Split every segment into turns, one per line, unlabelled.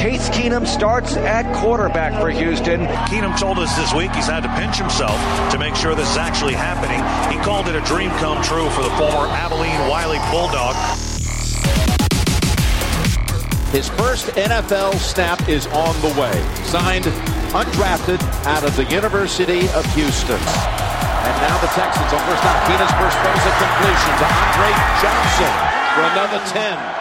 Case Keenum starts at quarterback for Houston.
Keenum told us this week he's had to pinch himself to make sure this is actually happening. He called it a dream come true for the former Abilene Wiley Bulldog.
His first NFL snap is on the way. Signed undrafted out of the University of Houston. And now the Texans on first down. Keenum's first throws a completion to Andre Johnson for another 10.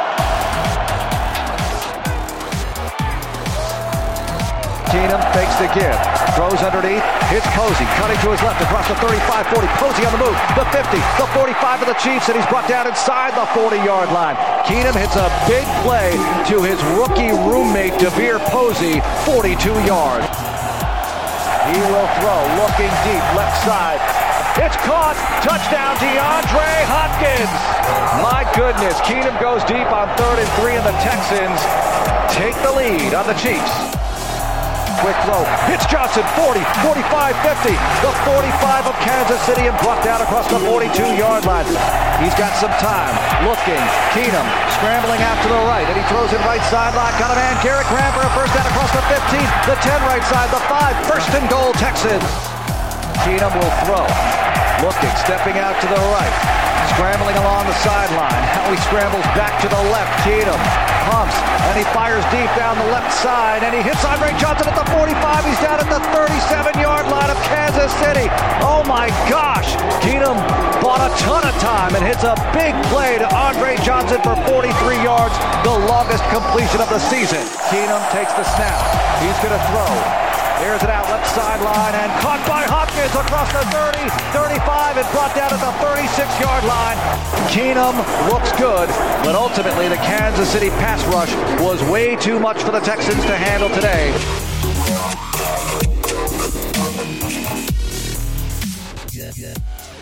Keenum fakes the give, throws underneath, hits Posey, cutting to his left across the 35-40. Posey on the move, the 50, the 45 of the Chiefs, and he's brought down inside the 40-yard line. Keenum hits a big play to his rookie roommate, DeVere Posey, 42 yards. He will throw, looking deep, left side. It's caught, touchdown DeAndre Hopkins. My goodness, Keenum goes deep on 3rd and 3, and the Texans take the lead on the Chiefs. Quick throw, hits Johnson, 40, 45, 50, the 45 of Kansas City, and brought down across the 42-yard line. He's got some time, looking, Keenum scrambling out to the right, and he throws it right sideline, got a man, Garrett Graham for a first down across the 15, the 10 right side, the 5, first and goal Texans. Keenum will throw, looking, stepping out to the right, scrambling along the sideline, now he scrambles back to the left, Keenum pumps, and he fires deep down the left side, and he hits Andre Johnson at the 45. He's down at the 37-yard line of Kansas City. Oh my gosh! Keenum bought a ton of time and hits a big play to Andre Johnson for 43 yards, the longest completion of the season. Keenum takes the snap. He's going to throw. Airs it out left sideline and caught by Hopkins across the 30, 35, and brought down at the 36-yard line. Keenum looks good, but ultimately the Kansas City pass rush was way too much for the Texans to handle today.
Yeah.